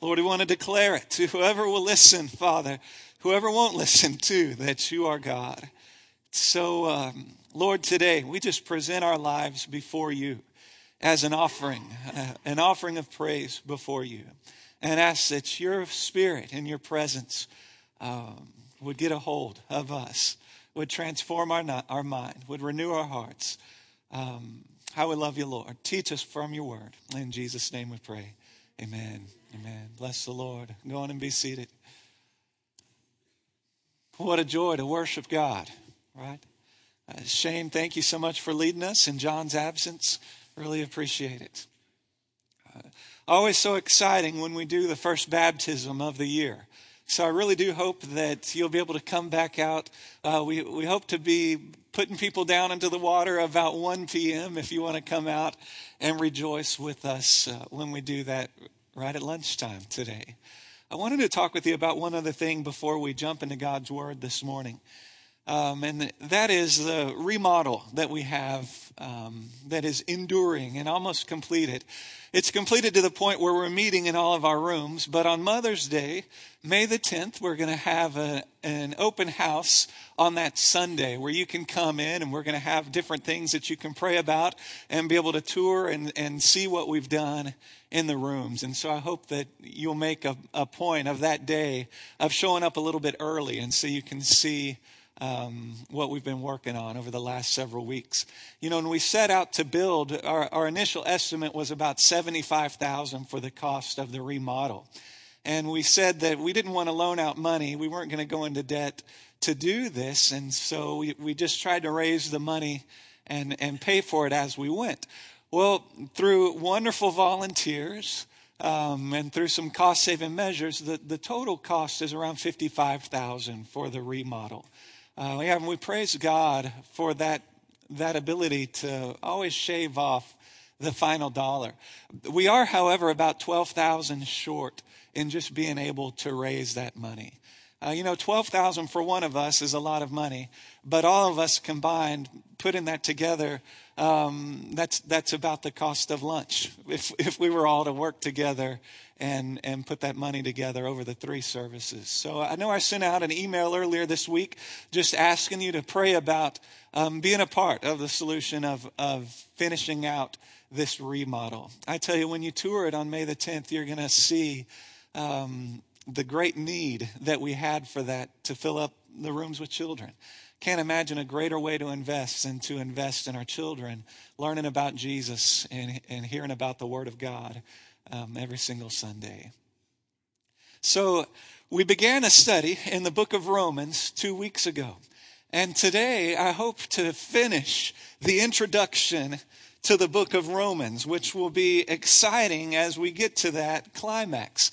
Lord, we want to declare it to whoever will listen, Father, whoever won't listen too, that you are God. So, Lord, today we just present our lives before you as an offering of praise before you, and ask that your spirit and your presence would get a hold of us, would transform our mind, would renew our hearts. How we love you, Lord. Teach us from your word. In Jesus' name we pray. Amen. Amen. Bless the Lord. Go on and be seated. What a joy to worship God, right? Shane, thank you so much for leading us in John's absence. Really appreciate it. Always so exciting when we do the first baptism of the year. So I really do hope that you'll be able to come back out. We hope to be putting people down into the water about 1 p.m. if you want to come out and rejoice with us when we do that right at lunchtime today. I wanted to talk with you about one other thing before we jump into God's Word this morning. And that is the remodel that we have that is enduring and almost completed. It's completed to the point where we're meeting in all of our rooms. But on Mother's Day, May the 10th, we're going to have an open house on that Sunday where you can come in, and we're going to have different things that you can pray about and be able to tour and see what we've done in the rooms. And so I hope that you'll make a point of that day of showing up a little bit early, and so you can see what we've been working on over the last several weeks. You know, when we set out to build, our initial estimate was about $75,000 for the cost of the remodel. And we said that we didn't want to loan out money. We weren't going to go into debt to do this. And so we just tried to raise the money and pay for it as we went. Well, through wonderful volunteers and through some cost-saving measures, the total cost is around $55,000 for the remodel. We praise God for that ability to always shave off the final dollar. We are, however, about $12,000 short in just being able to raise that money. $12,000 for one of us is a lot of money, but all of us combined, putting that together, that's about the cost of lunch. If we were all to work together and put that money together over the 3 services. So I know I sent out an email earlier this week just asking you to pray about being a part of the solution of finishing out this remodel. I tell you, when you tour it on May the 10th, you're going to see the great need that we had for that to fill up the rooms with children. Can't imagine a greater way to invest than to invest in our children, learning about Jesus and hearing about the Word of God every single Sunday. So we began a study in the book of Romans 2 weeks ago. And today I hope to finish the introduction to the book of Romans, which will be exciting as we get to that climax.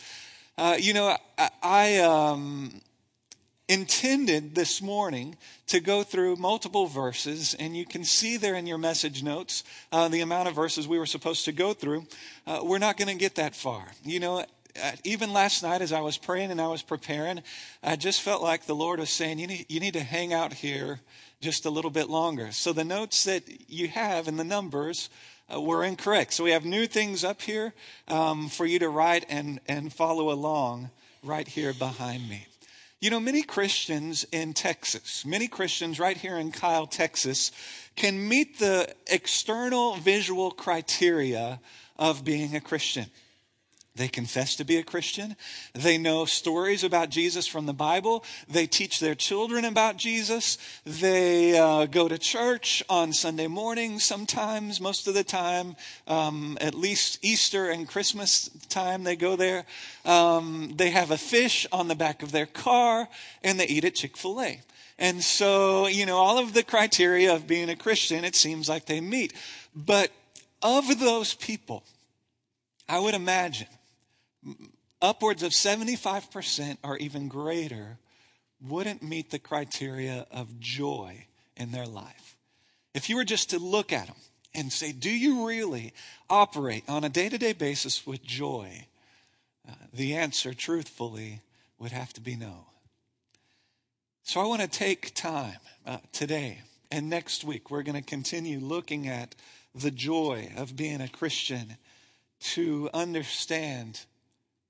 I intended this morning to go through multiple verses, and you can see there in your message notes the amount of verses we were supposed to go through. We're not going to get that far. Even last night as I was praying and I was preparing, I just felt like the Lord was saying, you need to hang out here just a little bit longer. So the notes that you have and the numbers were incorrect. So we have new things up here for you to write and follow along right here behind me. Many Christians in Texas, many Christians right here in Kyle, Texas, can meet the external visual criteria of being a Christian. They confess to be a Christian. They know stories about Jesus from the Bible. They teach their children about Jesus. They go to church on Sunday morning sometimes, most of the time, at least Easter and Christmas time they go there. They have a fish on the back of their car, and they eat at Chick-fil-A. And so, all of the criteria of being a Christian, it seems like they meet. But of those people, I would imagine upwards of 75% or even greater wouldn't meet the criteria of joy in their life. If you were just to look at them and say, do you really operate on a day-to-day basis with joy? The answer, truthfully, would have to be no. So I want to take time today and next week. We're going to continue looking at the joy of being a Christian to understand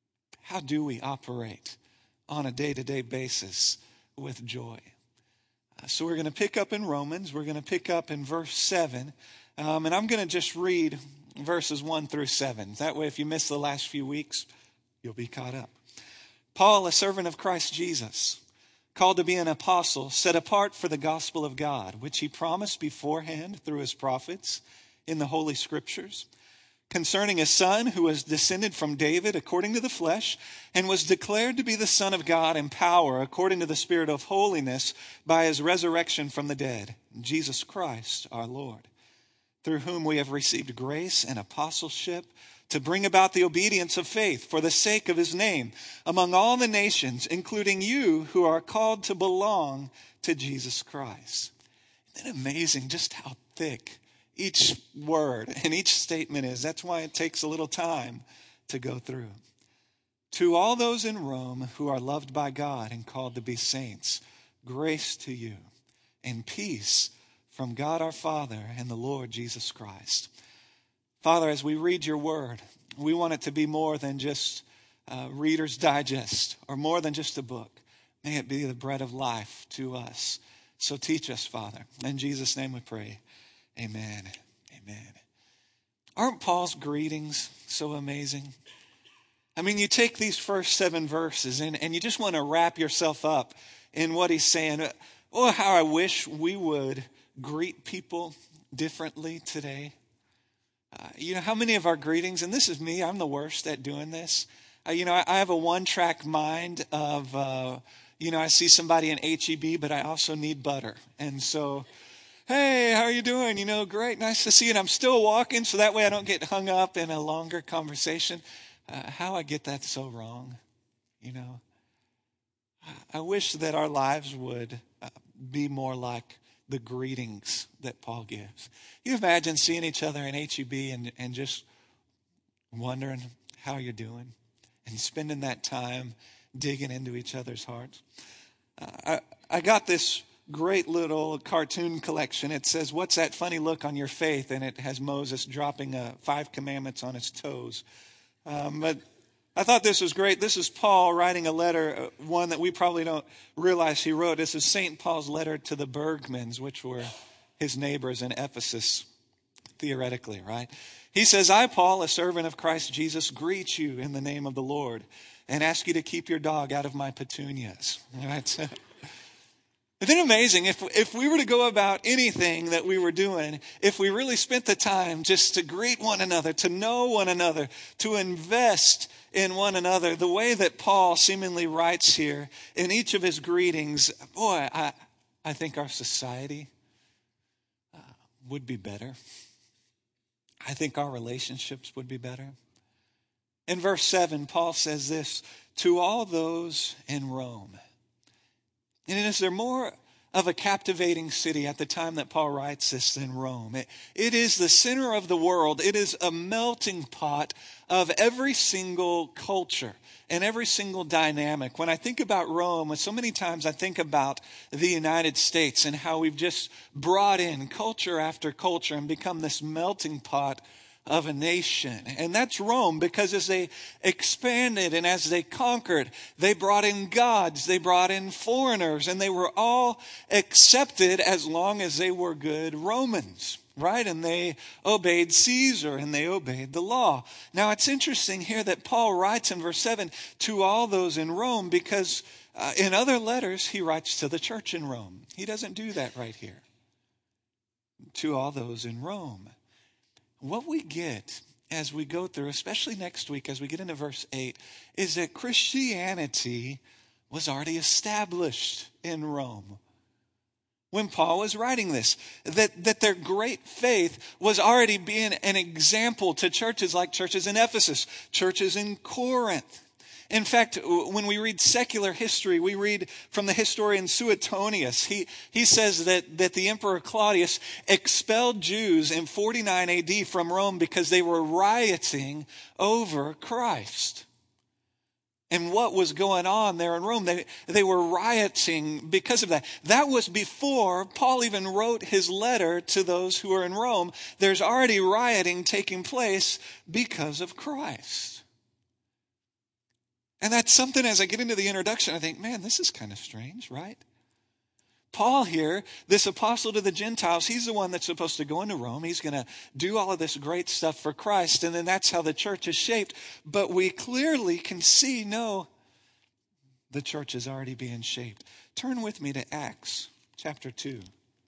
how do we operate on a day-to-day basis with joy? So we're going to pick up in Romans. We're going to pick up in verse 7. And I'm going to just read verses 1 through 7. That way, if you missed the last few weeks, you'll be caught up. Paul, a servant of Christ Jesus, called to be an apostle, set apart for the gospel of God, which he promised beforehand through his prophets in the Holy Scriptures, concerning a son who was descended from David according to the flesh, and was declared to be the Son of God in power according to the Spirit of holiness by his resurrection from the dead, Jesus Christ our Lord, through whom we have received grace and apostleship to bring about the obedience of faith for the sake of his name among all the nations, including you who are called to belong to Jesus Christ. Isn't it amazing just how thick each word and each statement is? That's why it takes a little time to go through. To all those in Rome who are loved by God and called to be saints, grace to you and peace from God our Father and the Lord Jesus Christ. Father, as we read your word, we want it to be more than just Reader's Digest or more than just a book. May it be the bread of life to us. So teach us, Father. In Jesus' name we pray. Amen. Amen. Aren't Paul's greetings so amazing? I mean, you take these first 7 verses and you just want to wrap yourself up in what he's saying. Oh, how I wish we would greet people differently today. How many of our greetings, and this is me, I'm the worst at doing this. I have a one-track mind of, I see somebody in HEB, but I also need butter. And so, hey, how are you doing? Great, nice to see you. And I'm still walking, so that way I don't get hung up in a longer conversation. How I get that so wrong, I wish that our lives would be more like the greetings that Paul gives. You imagine seeing each other in HEB and just wondering how you're doing and spending that time digging into each other's hearts. I got this great little cartoon collection. It says, "What's that funny look on your face?" And it has Moses dropping 5 commandments on his toes. But I thought this was great. This is Paul writing a letter, one that we probably don't realize he wrote. This is St. Paul's letter to the Bergmans, which were his neighbors in Ephesus, theoretically, right? He says, "I, Paul, a servant of Christ Jesus, greet you in the name of the Lord and ask you to keep your dog out of my petunias." Right? Isn't it amazing if we were to go about anything that we were doing, if we really spent the time just to greet one another, to know one another, to invest in one another, the way that Paul seemingly writes here in each of his greetings, boy, I think our society would be better. I think our relationships would be better. In verse 7, Paul says this, "To all those in Rome." And is there more of a captivating city at the time that Paul writes this than Rome? It is the center of the world. It is a melting pot of every single culture and every single dynamic. When I think about Rome, so many times I think about the United States and how we've just brought in culture after culture and become this melting pot of a nation. And that's Rome, because as they expanded and as they conquered, they brought in gods, they brought in foreigners, and they were all accepted as long as they were good Romans, right? And they obeyed Caesar and they obeyed the law. Now it's interesting here that Paul writes in verse 7, "To all those in Rome," because in other letters he writes to the church in Rome. He doesn't do that right here. To all those in Rome. What we get as we go through, especially next week as we get into verse 8, is that Christianity was already established in Rome when Paul was writing this. That their great faith was already being an example to churches like churches in Ephesus, churches in Corinth. In fact, when we read secular history, we read from the historian Suetonius. He says that the Emperor Claudius expelled Jews in 49 AD from Rome because they were rioting over Christ. And what was going on there in Rome? They were rioting because of that. That was before Paul even wrote his letter to those who are in Rome. There's already rioting taking place because of Christ. And that's something, as I get into the introduction, I think, man, this is kind of strange, right? Paul here, this apostle to the Gentiles, he's the one that's supposed to go into Rome. He's going to do all of this great stuff for Christ, and then that's how the church is shaped. But we clearly can see, no, the church is already being shaped. Turn with me to Acts chapter 2.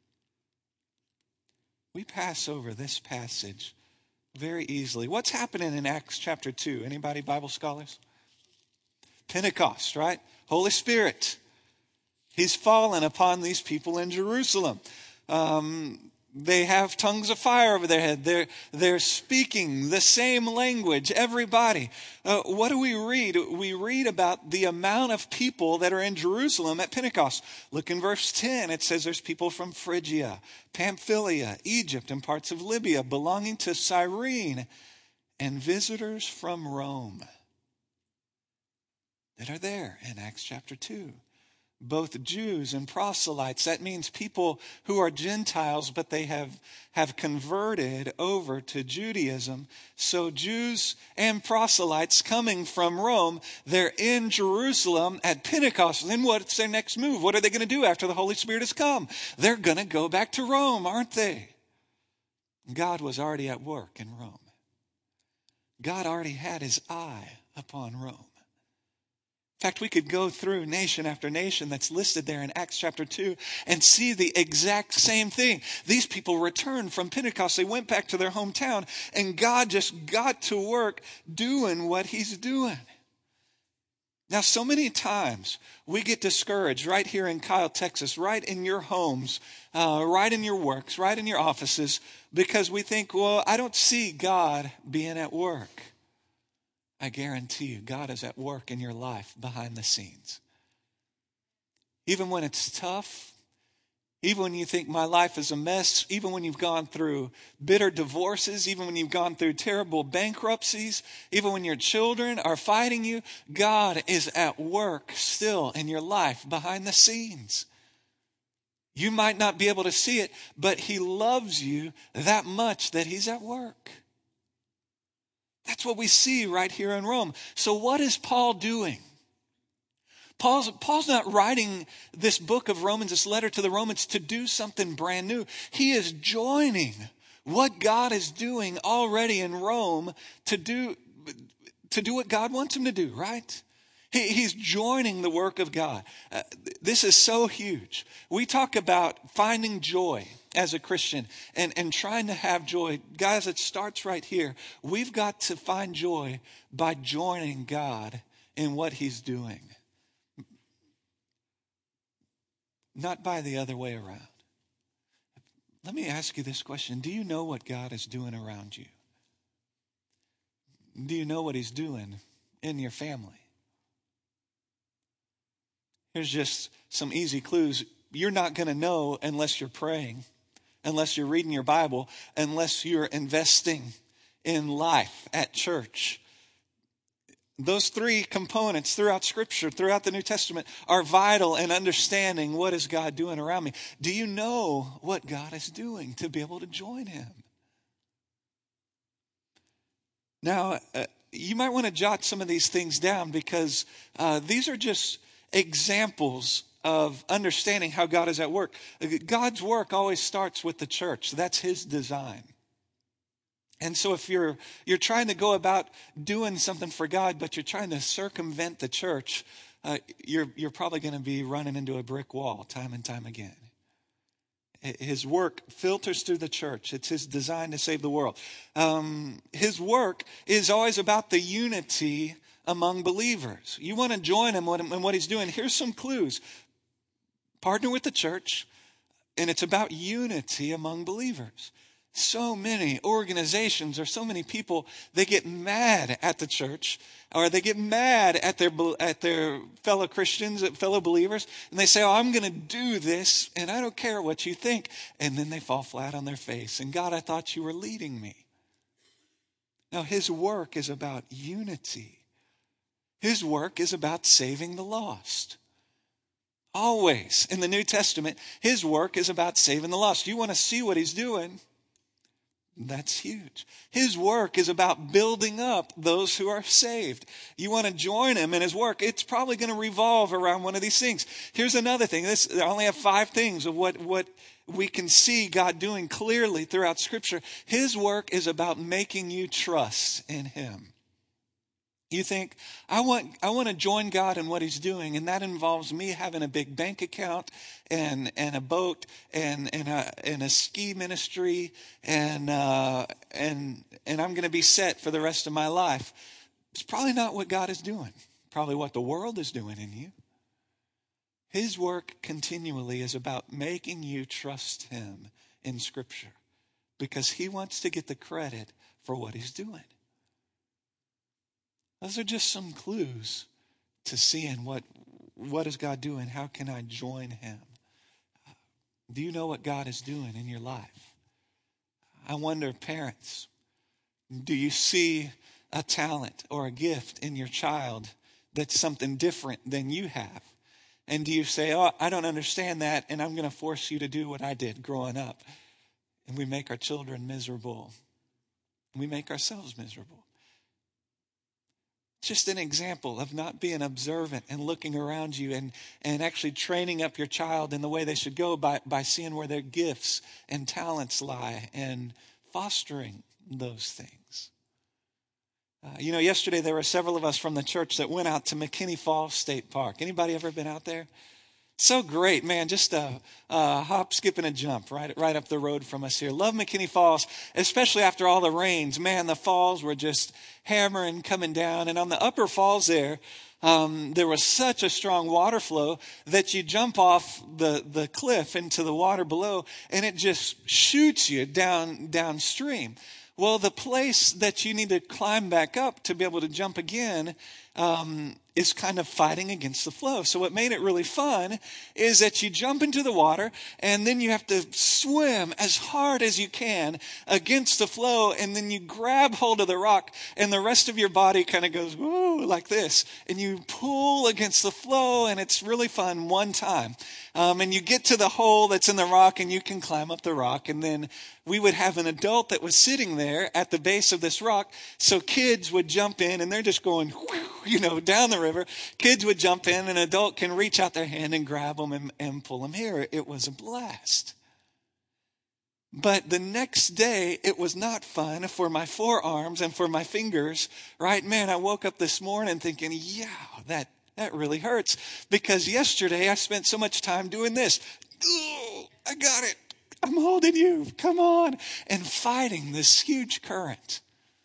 We pass over this passage very easily. What's happening in Acts chapter 2? Anybody Bible scholars? Pentecost, right? Holy Spirit. He's fallen upon these people in Jerusalem. They have tongues of fire over their head. They're speaking the same language, everybody. What do we read? We read about the amount of people that are in Jerusalem at Pentecost. Look in verse 10. It says there's people from Phrygia, Pamphylia, Egypt, and parts of Libya belonging to Cyrene, and visitors from Rome that are there in Acts chapter 2. Both Jews and proselytes. That means people who are Gentiles, but they have converted over to Judaism. So Jews and proselytes coming from Rome, they're in Jerusalem at Pentecost. Then what's their next move? What are they going to do after the Holy Spirit has come? They're going to go back to Rome, aren't they? God was already at work in Rome. God already had his eye upon Rome. In fact, we could go through nation after nation that's listed there in Acts chapter 2 and see the exact same thing. These people returned from Pentecost. They went back to their hometown, and God just got to work doing what he's doing. Now, so many times we get discouraged right here in Kyle, Texas, right in your homes, right in your works, right in your offices, because we think, well, I don't see God being at work. I guarantee you, God is at work in your life behind the scenes. Even when it's tough, even when you think my life is a mess, even when you've gone through bitter divorces, even when you've gone through terrible bankruptcies, even when your children are fighting you, God is at work still in your life behind the scenes. You might not be able to see it, but he loves you that much that he's at work. That's what we see right here in Rome. So what is Paul doing? Paul's not writing this book of Romans, this letter to the Romans, to do something brand new. He is joining what God is doing already in Rome to do what God wants him to do, right? He's joining the work of God. This is so huge. We talk about finding joy as a Christian and trying to have joy. Guys, it starts right here. We've got to find joy by joining God in what he's doing. Not by the other way around. Let me ask you this question. Do you know what God is doing around you? Do you know what he's doing in your family? Here's just some easy clues. You're not going to know unless you're praying, unless you're reading your Bible, unless you're investing in life at church. Those three components throughout Scripture, throughout the New Testament, are vital in understanding what is God doing around me. Do you know what God is doing to be able to join him? Now, you might want to jot some of these things down because these are just examples of understanding how God is at work. God's work always starts with the church. That's his design. And so if you're trying to go about doing something for God, but you're trying to circumvent the church, you're probably going to be running into a brick wall time and time again. His work filters through the church. It's his design to save the world. His work is always about the unity among believers. You want to join him in what he's doing. Here's some clues. Partner with the church, and it's about unity among believers. So many organizations or so many people, they get mad at the church, or they get mad at their fellow Christians, fellow believers, and they say, oh, I'm going to do this, and I don't care what you think. And then they fall flat on their face. And God, I thought you were leading me. Now, his work is about unity. His work is about saving the lost. Always in the New Testament, his work is about saving the lost. You want to see what he's doing? That's huge. His work is about building up those who are saved. You want to join him in his work, it's probably going to revolve around one of these things. Here's another thing. I only have 5 things of what we can see God doing clearly throughout Scripture. His work is about making you trust in him. You think, I want to join God in what he's doing, and that involves me having a big bank account and a boat and a ski ministry and I'm going to be set for the rest of my life. It's probably not what God is doing. Probably what the world is doing in you. His work continually is about making you trust him in Scripture because he wants to get the credit for what he's doing. Those are just some clues to seeing what is God doing? How can I join him? Do you know what God is doing in your life? I wonder, parents, do you see a talent or a gift in your child that's something different than you have? And do you say, oh, I don't understand that, and I'm going to force you to do what I did growing up? And we make our children miserable. We make ourselves miserable. Just an example of not being observant and looking around you and actually training up your child in the way they should go by seeing where their gifts and talents lie and fostering those things. Yesterday there were several of us from the church that went out to McKinney Falls State Park. Anybody ever been out there? So great, man. Just a hop, skip, and a jump right up the road from us here. Love McKinney Falls, especially after all the rains. Man, the falls were just hammering, coming down. And on the upper falls there was such a strong water flow that you jump off the cliff into the water below, and it just shoots you downstream. Well, the place that you need to climb back up to be able to jump again is kind of fighting against the flow. So what made it really fun is that you jump into the water and then you have to swim as hard as you can against the flow, and then you grab hold of the rock and the rest of your body kind of goes woo like this, and you pull against the flow, and it's really fun one time. And you get to the hole that's in the rock and you can climb up the rock, and then we would have an adult that was sitting there at the base of this rock, so kids would jump in and they're just going down the river. Kids would jump in, an adult can reach out their hand and grab them and pull them here. It was a blast. But the next day, it was not fun for my forearms and for my fingers, right? Man, I woke up this morning thinking, yeah, that really hurts, because yesterday I spent so much time doing this. Ooh, I got it. I'm holding you. Come on. And fighting this huge current.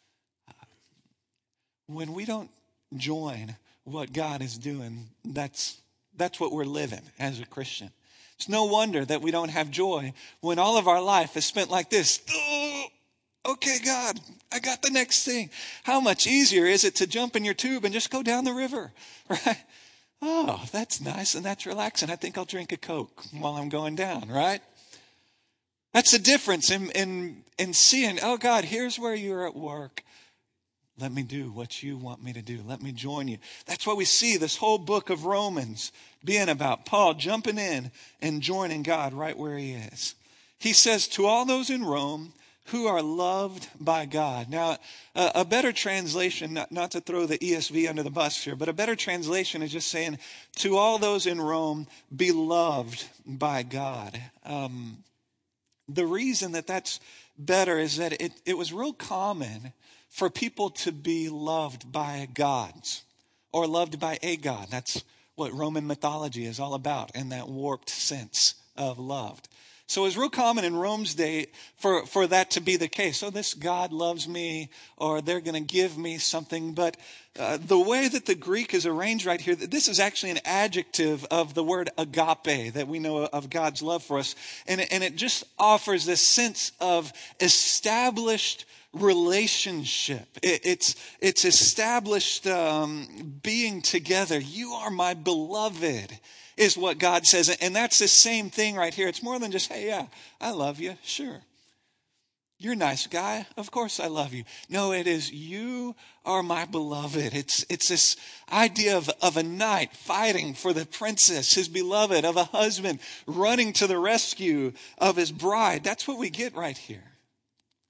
When we don't join what God is doing, that's what we're living as a Christian. It's no wonder that we don't have joy when all of our life is spent like this. Oh, okay, God, I got the next thing. How much easier is it to jump in your tube and just go down the river, right? Oh, that's nice and that's relaxing. I think I'll drink a Coke while I'm going down, right? That's the difference in seeing, oh, God, here's where you're at work. Let me do what you want me to do. Let me join you. That's what we see this whole book of Romans being about. Paul jumping in and joining God right where he is. He says, to all those in Rome who are loved by God. Now, a better translation, not to throw the ESV under the bus here, but a better translation is just saying, to all those in Rome, beloved by God. The reason that's better is that it was real common for people to be loved by gods or loved by a god. That's what Roman mythology is all about, in that warped sense of loved. So it was real common in Rome's day for that to be the case. So this God loves me, or they're going to give me something. But the way that the Greek is arranged right here, this is actually an adjective of the word agape that we know of God's love for us. And it just offers this sense of established relationship. It's established being together. You are my beloved, is what God says. And that's the same thing right here. It's more than just, hey, yeah, I love you. Sure. You're a nice guy. Of course I love you. No, it is, you are my beloved. It's this idea of a knight fighting for the princess, his beloved, of a husband running to the rescue of his bride. That's what we get right here.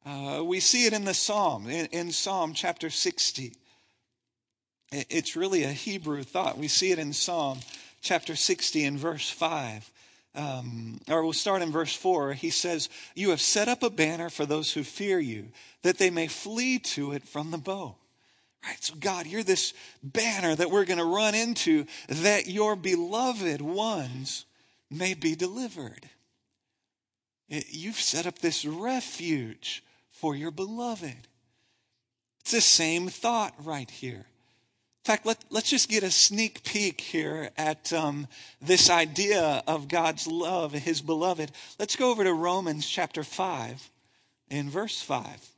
We see it in the Psalm, in Psalm chapter 60. It's really a Hebrew thought. We see it in Psalm chapter 60 in verse 5. Or we'll start in verse 4. He says, "You have set up a banner for those who fear you, that they may flee to it from the bow." Right, so God, you're this banner that we're going to run into, that your beloved ones may be delivered. You've set up this refuge for your beloved. It's the same thought right here. In fact, let's just get a sneak peek here at this idea of God's love, his beloved. Let's go over to Romans chapter 5 in verse 5.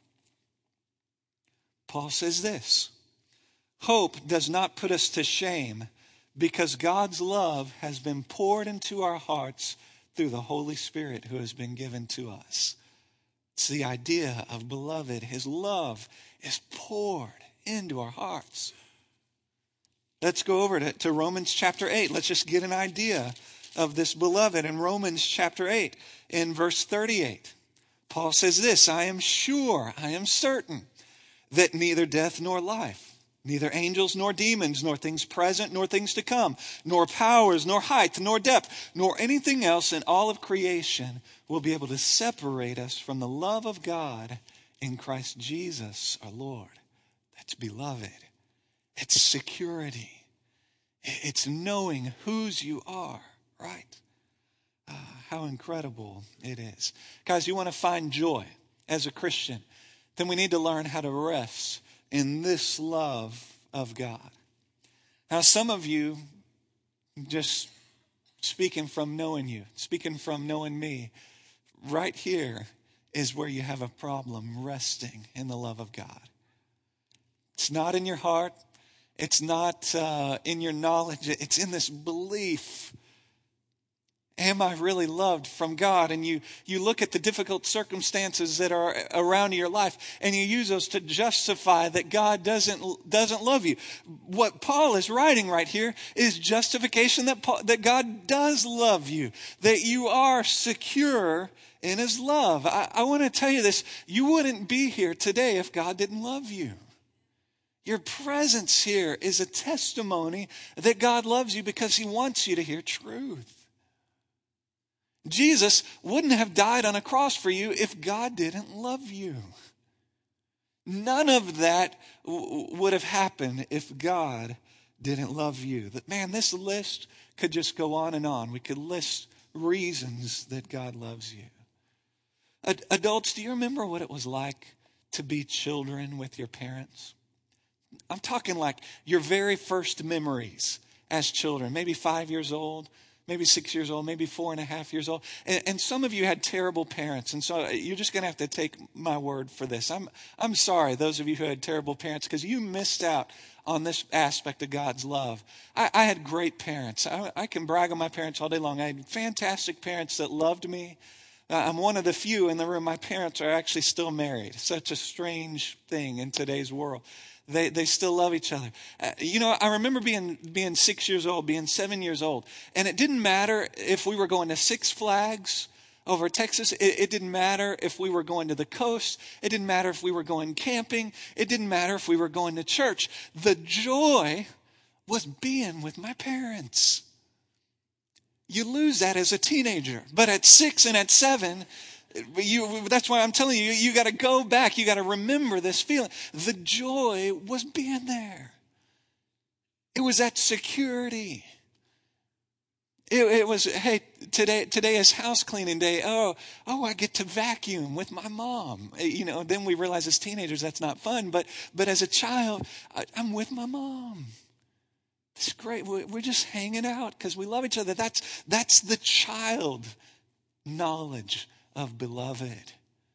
Paul says this: "Hope does not put us to shame, because God's love has been poured into our hearts through the Holy Spirit who has been given to us." It's the idea of beloved. His love is poured into our hearts. Let's go over to Romans chapter 8. Let's just get an idea of this beloved. In Romans chapter 8, in verse 38, Paul says this: "I am sure, I am certain, that neither death nor life, neither angels nor demons, nor things present nor things to come, nor powers, nor height, nor depth, nor anything else in all of creation will be able to separate us from the love of God in Christ Jesus our Lord." That's beloved. It's security. It's knowing whose you are, right? How incredible it is. Guys, you want to find joy as a Christian, then we need to learn how to rest in this love of God. Now, some of you, just speaking from knowing you, speaking from knowing me, right here is where you have a problem resting in the love of God. It's not in your heart. It's not in your knowledge. It's in this belief. Am I really loved from God? And you look at the difficult circumstances that are around your life, and you use those to justify that God doesn't love you. What Paul is writing right here is justification that God does love you, that you are secure in his love. I want to tell you this: you wouldn't be here today if God didn't love you. Your presence here is a testimony that God loves you because he wants you to hear truth. Jesus wouldn't have died on a cross for you if God didn't love you. None of that would have happened if God didn't love you. Man, this list could just go on and on. We could list reasons that God loves you. Adults, do you remember what it was like to be children with your parents? I'm talking like your very first memories as children, maybe 5 years old, maybe 6 years old, maybe 4.5 years old. And some of you had terrible parents. And so you're just going to have to take my word for this. I'm sorry, those of you who had terrible parents, because you missed out on this aspect of God's love. I had great parents. I can brag on my parents all day long. I had fantastic parents that loved me. I'm one of the few in the room. My parents are actually still married. Such a strange thing in today's world. They still love each other. I remember being 6 years old, being 7 years old. And it didn't matter if we were going to Six Flags over Texas. It didn't matter if we were going to the coast. It didn't matter if we were going camping. It didn't matter if we were going to church. The joy was being with my parents. You lose that as a teenager. But at 6 and at 7... that's why I'm telling you, you got to go back. You got to remember this feeling. The joy was being there. It was that security. It was, hey, today is house cleaning day. Oh, I get to vacuum with my mom. Then we realize as teenagers that's not fun. But as a child, I'm with my mom. It's great. We're just hanging out because we love each other. That's the child knowledge of beloved.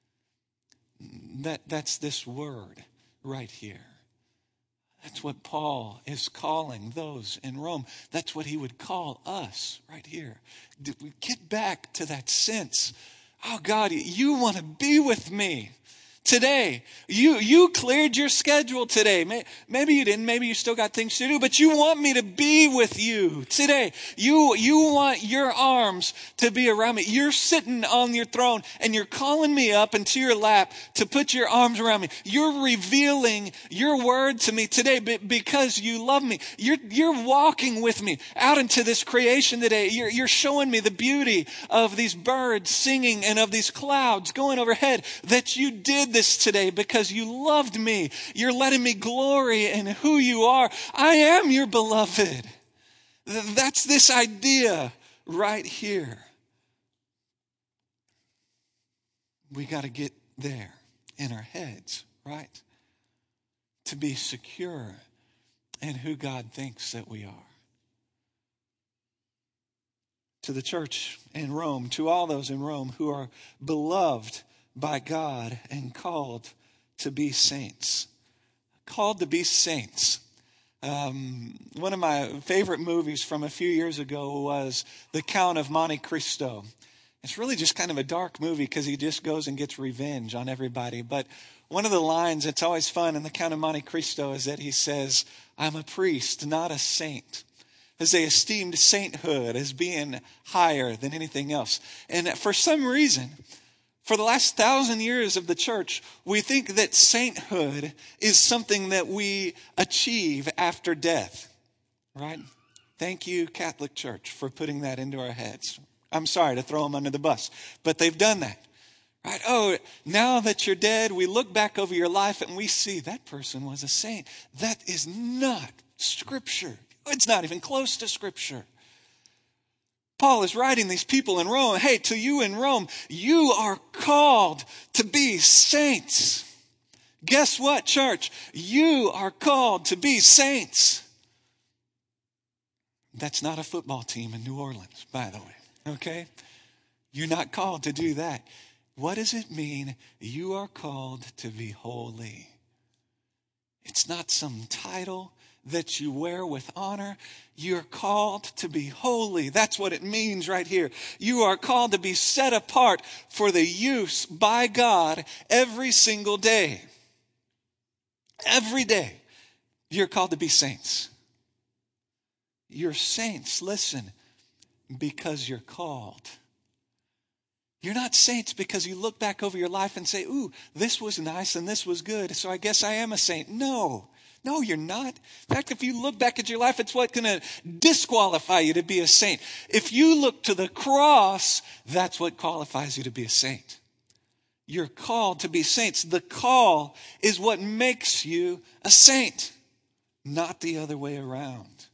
That's this word right here. That's what Paul is calling those in Rome. That's what he would call us right here. We get back to that sense. Oh God, you want to be with me. Today, you cleared your schedule today. Maybe you didn't. Maybe you still got things to do, but you want me to be with you today. You want your arms to be around me. You're sitting on your throne and you're calling me up into your lap to put your arms around me. You're revealing your word to me today because you love me. You're walking with me out into this creation today. You're showing me the beauty of these birds singing and of these clouds going overhead, that you did this today because you loved me. You're letting me glory in who you are. I am your beloved. That's this idea right here. We got to get there in our heads, right? To be secure in who God thinks that we are. To the church in Rome, to all those in Rome who are beloved by God and called to be saints. Called to be saints. One of my favorite movies from a few years ago was The Count of Monte Cristo. It's really just kind of a dark movie because he just goes and gets revenge on everybody. But one of the lines that's always fun in The Count of Monte Cristo is that he says, "I'm a priest, not a saint," as they esteemed sainthood as being higher than anything else. And for some reason, for the last 1,000 years of the church, we think that sainthood is something that we achieve after death, right? Thank you, Catholic Church, for putting that into our heads. I'm sorry to throw them under the bus, but they've done that, right? Oh, now that you're dead, we look back over your life and we see that person was a saint. That is not Scripture. It's not even close to Scripture. Paul is writing these people in Rome, hey, to you in Rome, you are called to be saints. Guess what, church? You are called to be saints. That's not a football team in New Orleans, by the way, okay? You're not called to do that. What does it mean? You are called to be holy. It's not some title that you wear with honor. You're called to be holy. That's what it means right here. You are called to be set apart for the use by God every single day. Every day, you're called to be saints. You're saints, listen, because you're called. You're not saints because you look back over your life and say, ooh, this was nice and this was good, so I guess I am a saint. No, you're not. In fact, if you look back at your life, it's what's going to disqualify you to be a saint. If you look to the cross, that's what qualifies you to be a saint. You're called to be saints. The call is what makes you a saint, not the other way around.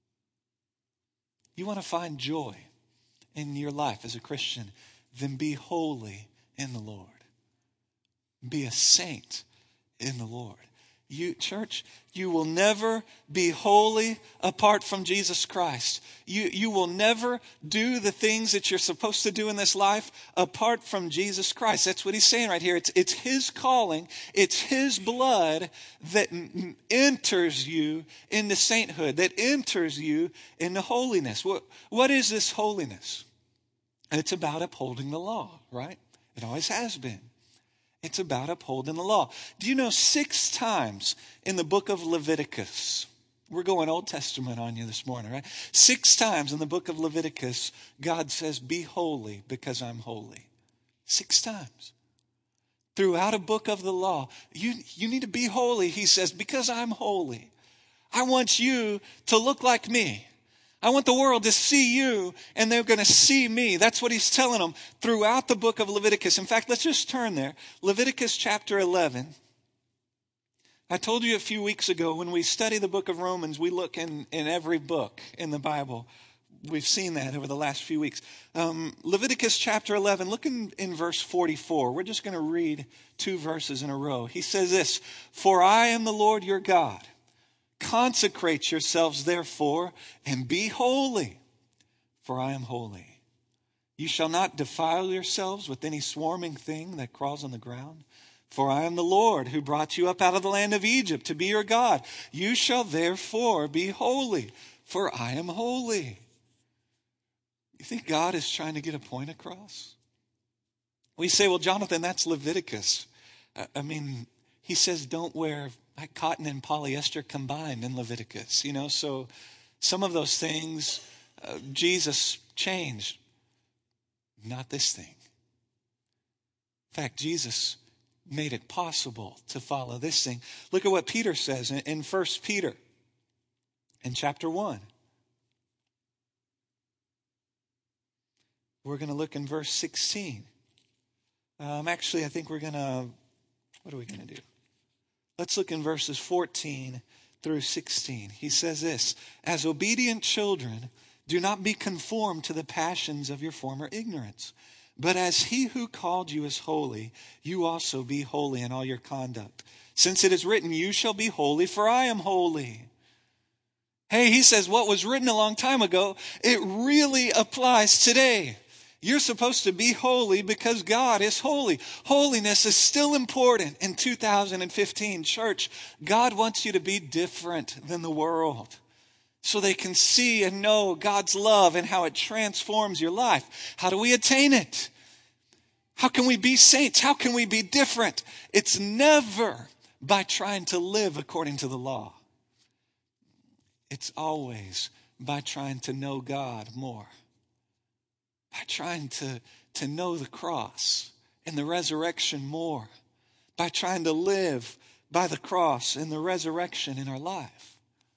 You want to find joy in your life as a Christian, then be holy in the Lord. Be a saint in the Lord. You, church, you will never be holy apart from Jesus Christ. You will never do the things that you're supposed to do in this life apart from Jesus Christ. That's what he's saying right here. It's his calling. It's his blood that enters you into sainthood, that enters you into holiness. What is this holiness? It's about upholding the law, right? It always has been. It's about upholding the law. Do you know 6 times in the book of Leviticus, we're going Old Testament on you this morning, right? 6 times in the book of Leviticus, God says, be holy because I'm holy. 6 times. Throughout a book of the law, you need to be holy, he says, because I'm holy. I want you to look like me. I want the world to see you and they're going to see me. That's what he's telling them throughout the book of Leviticus. In fact, let's just turn there. Leviticus chapter 11. I told you a few weeks ago when we study the book of Romans, we look in every book in the Bible. We've seen that over the last few weeks. Leviticus chapter 11, look in verse 44. We're just going to read 2 verses in a row. He says this, "For I am the Lord your God. Consecrate yourselves, therefore, and be holy, for I am holy. You shall not defile yourselves with any swarming thing that crawls on the ground. For I am the Lord who brought you up out of the land of Egypt to be your God. You shall therefore be holy, for I am holy." You think God is trying to get a point across? We say, well, Jonathan, that's Leviticus. I mean, he says don't wear like cotton and polyester combined in Leviticus, so some of those things Jesus changed. Not this thing. In fact, Jesus made it possible to follow this thing. Look at what Peter says in 1 Peter in chapter 1. We're going to look in verse 16. Actually, I think what are we going to do? Let's look in verses 14 through 16. He says this, as obedient children, do not be conformed to the passions of your former ignorance. But as he who called you is holy, you also be holy in all your conduct. Since it is written, you shall be holy, for I am holy. Hey, he says what was written a long time ago, it really applies today. You're supposed to be holy because God is holy. Holiness is still important in 2015. Church, God wants you to be different than the world so they can see and know God's love and how it transforms your life. How do we attain it? How can we be saints? How can we be different? It's never by trying to live according to the law. It's always by trying to know God more. By trying to know the cross and the resurrection more. By trying to live by the cross and the resurrection in our life.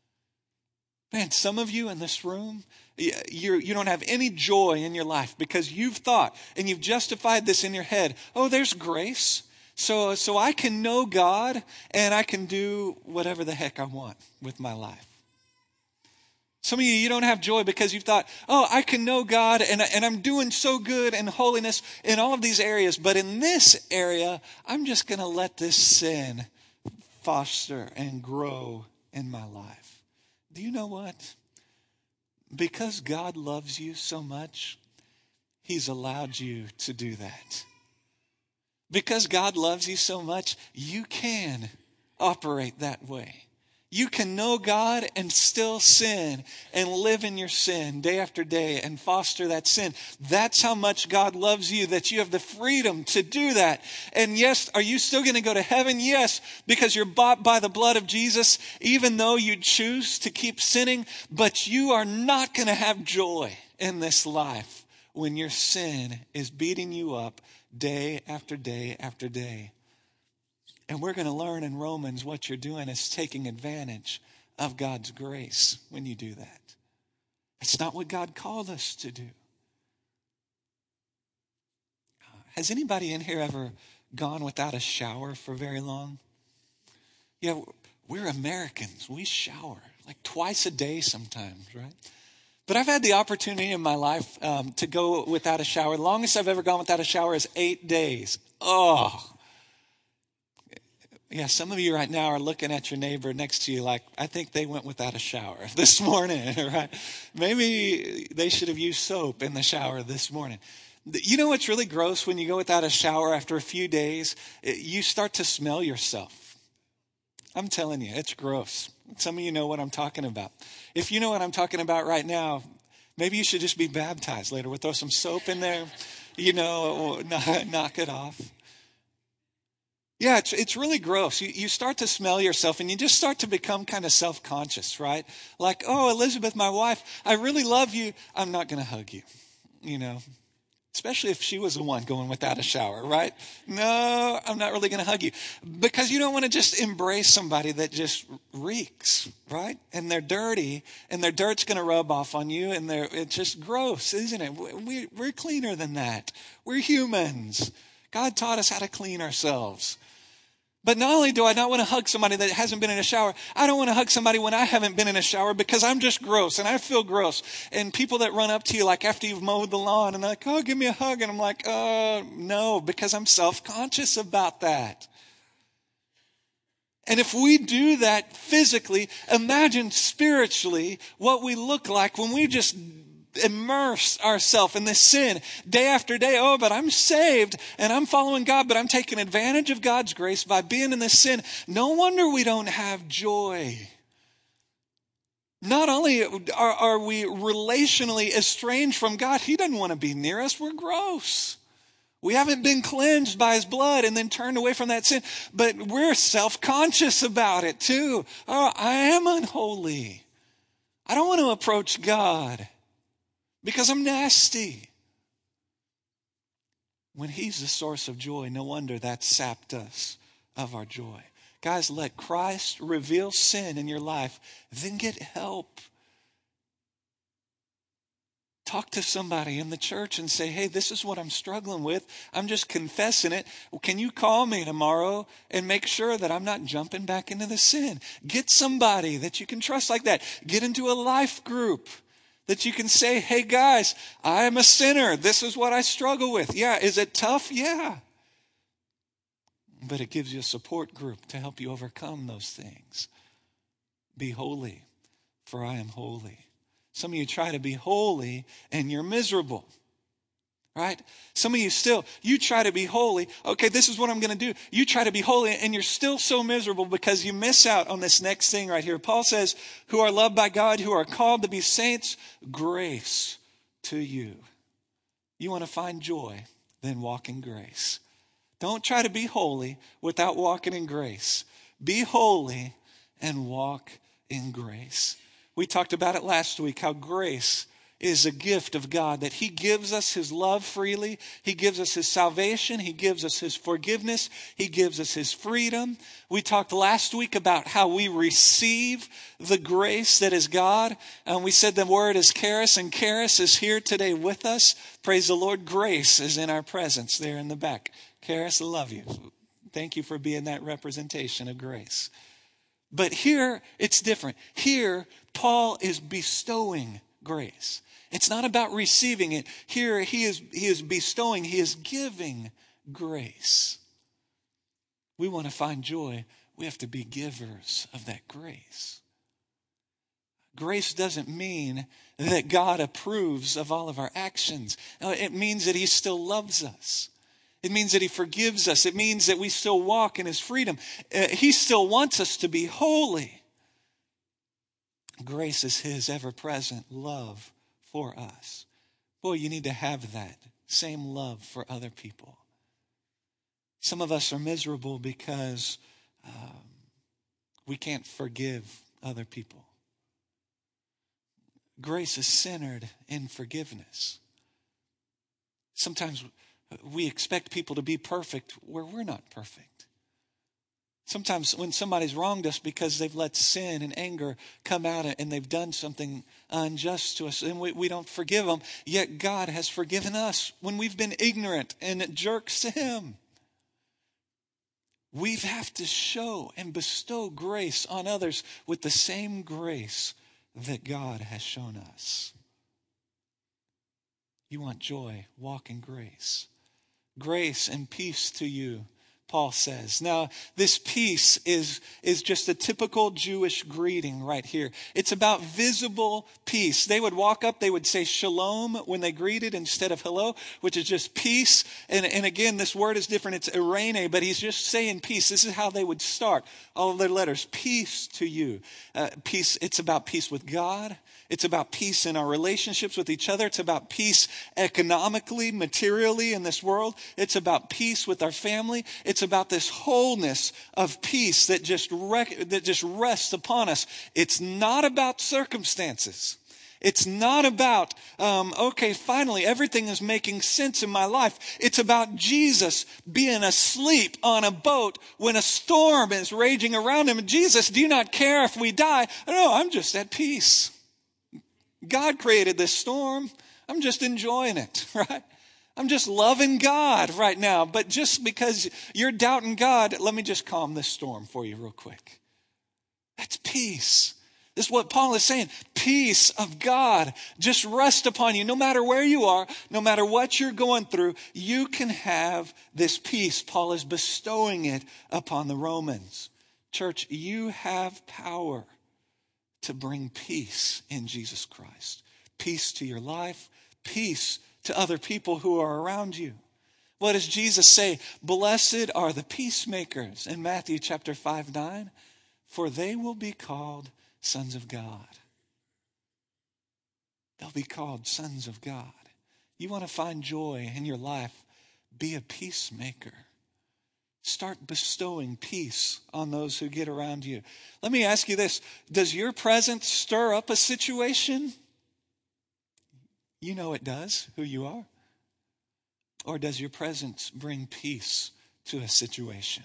Man, some of you in this room, you don't have any joy in your life because you've thought and you've justified this in your head. Oh, there's grace. So I can know God and I can do whatever the heck I want with my life. Some of you don't have joy because you've thought, oh, I can know God and I'm doing so good in holiness in all of these areas. But in this area, I'm just going to let this sin foster and grow in my life. Do you know what? Because God loves you so much, He's allowed you to do that. Because God loves you so much, you can operate that way. You can know God and still sin and live in your sin day after day and foster that sin. That's how much God loves you, that you have the freedom to do that. And yes, are you still going to go to heaven? Yes, because you're bought by the blood of Jesus, even though you choose to keep sinning. But you are not going to have joy in this life when your sin is beating you up day after day after day. And we're going to learn in Romans what you're doing is taking advantage of God's grace when you do that. It's not what God called us to do. Has anybody in here ever gone without a shower for very long? Yeah, we're Americans. We shower like twice a day sometimes, right? But I've had the opportunity in my life to go without a shower. The longest I've ever gone without a shower is 8 days. Oh, yeah, some of you right now are looking at your neighbor next to you like, I think they went without a shower this morning, right? Maybe they should have used soap in the shower this morning. You know what's really gross when you go without a shower after a few days? You start to smell yourself. I'm telling you, it's gross. Some of you know what I'm talking about. If you know what I'm talking about right now, maybe you should just be baptized later. We'll throw some soap in there, knock it off. Yeah, it's really gross. You start to smell yourself and you just start to become kind of self-conscious, right? Like, oh, Elizabeth, my wife, I really love you. I'm not going to hug you, especially if she was the one going without a shower, right? No, I'm not really going to hug you because you don't want to just embrace somebody that just reeks, right? And they're dirty and their dirt's going to rub off on you and it's just gross, isn't it? We're cleaner than that. We're humans. God taught us how to clean ourselves. But not only do I not want to hug somebody that hasn't been in a shower, I don't want to hug somebody when I haven't been in a shower because I'm just gross and I feel gross. And people that run up to you like after you've mowed the lawn and they're like, oh, give me a hug. And I'm like, no, because I'm self-conscious about that. And if we do that physically, imagine spiritually what we look like when we just immerse ourselves in this sin day after day. Oh, but I'm saved and I'm following God, but I'm taking advantage of God's grace by being in this sin. No wonder we don't have joy. Not only are we relationally estranged from God, He doesn't want to be near us. We're gross. We haven't been cleansed by his blood and then turned away from that sin, but we're self-conscious about it too. Oh, I am unholy. I don't want to approach God because I'm nasty. When he's the source of joy, no wonder that sapped us of our joy. Guys, let Christ reveal sin in your life, then get help. Talk to somebody in the church and say, hey, this is what I'm struggling with. I'm just confessing it. Well, can you call me tomorrow and make sure that I'm not jumping back into the sin? Get somebody that you can trust like that. Get into a life group that you can say, hey, guys, I am a sinner. This is what I struggle with. Yeah, is it tough? Yeah. But it gives you a support group to help you overcome those things. Be holy, for I am holy. Some of you try to be holy and you're miserable, right? Some of you you try to be holy. Okay, this is what I'm going to do. You try to be holy and you're still so miserable because you miss out on this next thing right here. Paul says, who are loved by God, who are called to be saints, grace to you. You want to find joy, then walk in grace. Don't try to be holy without walking in grace. Be holy and walk in grace. We talked about it last week, how grace is a gift of God, that he gives us his love freely. He gives us his salvation. He gives us his forgiveness. He gives us his freedom. We talked last week about how we receive the grace that is God. And we said the word is charis, and charis is here today with us. Praise the Lord. Grace is in our presence there in the back. Charis, I love you. Thank you for being that representation of grace. But here, it's different. Here, Paul is bestowing grace. It's not about receiving it. Here, he is bestowing, he is giving grace. We want to find joy. We have to be givers of that grace. Grace doesn't mean that God approves of all of our actions. No, it means that he still loves us. It means that he forgives us. It means that we still walk in his freedom. He still wants us to be holy. Grace is his ever-present love for us. Boy, you need to have that same love for other people. Some of us are miserable because we can't forgive other people. Grace is centered in forgiveness. Sometimes we expect people to be perfect where we're not perfect. Sometimes when somebody's wronged us because they've let sin and anger come out and they've done something unjust to us and we don't forgive them, yet God has forgiven us when we've been ignorant and jerks to him. We have to show and bestow grace on others with the same grace that God has shown us. You want joy, walk in grace. Grace and peace to you, Paul says. Now, this peace is just a typical Jewish greeting right here. It's about visible peace. They would walk up, they would say shalom when they greeted instead of hello, which is just peace. And again, this word is different. It's eirene, but he's just saying peace. This is how they would start all of their letters. Peace to you. Peace, it's about peace with God. It's about peace in our relationships with each other. It's about peace economically, materially in this world. It's about peace with our family. It's about this wholeness of peace that just rests upon us. It's not about circumstances. It's not about, okay, finally everything is making sense in my life. It's about Jesus being asleep on a boat when a storm is raging around him. Jesus, do you not care if we die? No, I'm just at peace. God created this storm. I'm just enjoying it, right? I'm just loving God right now. But just because you're doubting God, let me just calm this storm for you real quick. That's peace. This is what Paul is saying. Peace of God just rest upon you. No matter where you are, no matter what you're going through, you can have this peace. Paul is bestowing it upon the Romans. Church, you have power to bring peace in Jesus Christ. Peace to your life, peace to other people who are around you. What does Jesus say? Blessed are the peacemakers in Matthew chapter 5:9, for they will be called sons of God. They'll be called sons of God. You want to find joy in your life? be a peacemaker. Start bestowing peace on those who get around you. Let me ask you this. Does your presence stir up a situation? You know it does, who you are. Or does your presence bring peace to a situation?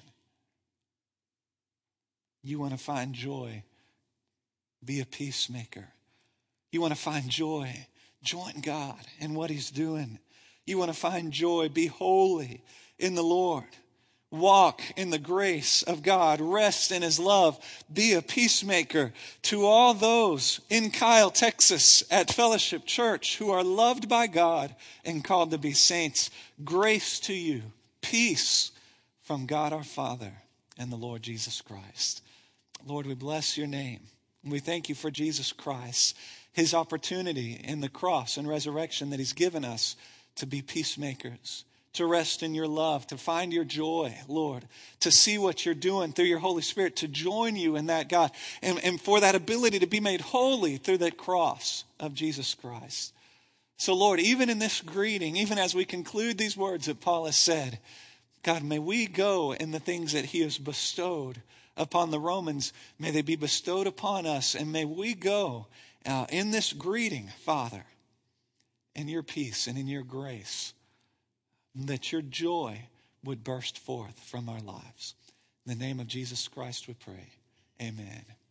You want to find joy, be a peacemaker. You want to find joy, join God in what He's doing. You want to find joy, be holy in the Lord. Walk in the grace of God. Rest in His love. Be a peacemaker. To all those in Kyle, Texas at Fellowship Church who are loved by God and called to be saints, grace to you. Peace from God our Father and the Lord Jesus Christ. Lord, we bless your name. We thank you for Jesus Christ, His opportunity in the cross and resurrection that He's given us to be peacemakers, to rest in your love, to find your joy, Lord, to see what you're doing through your Holy Spirit, to join you in that, God, and for that ability to be made holy through that cross of Jesus Christ. So, Lord, even in this greeting, even as we conclude these words that Paul has said, God, may we go in the things that He has bestowed upon the Romans. May they be bestowed upon us, and may we go in this greeting, Father, in your peace and in your grace, that your joy would burst forth from our lives. In the name of Jesus Christ we pray. Amen.